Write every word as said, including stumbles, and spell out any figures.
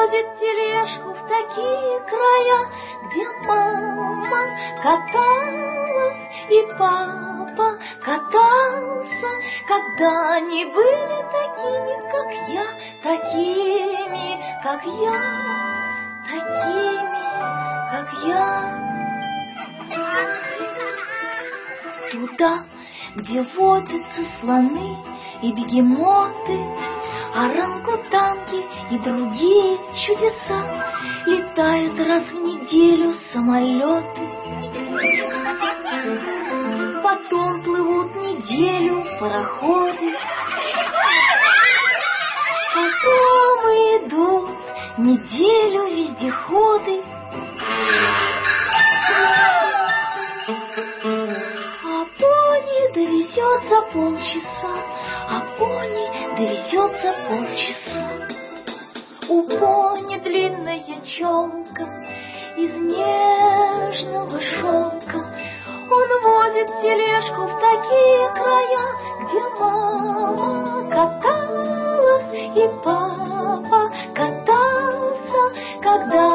водит тележку в такие края, где мама каталась и папа катался, когда они были такими, как я, такими, как я, такими, как я. Туда, где водятся слоны и бегемоты, орангутанги и другие чудеса, летают раз в неделю самолеты. Потом плывут неделю пароходы, потом идут неделю вездеходы. А пони довезет за полчаса, а пони довезет за полчаса. У пони длинная челка из нежного шелка. Он возит тележку в такие края, где мама каталась и папа катался, когда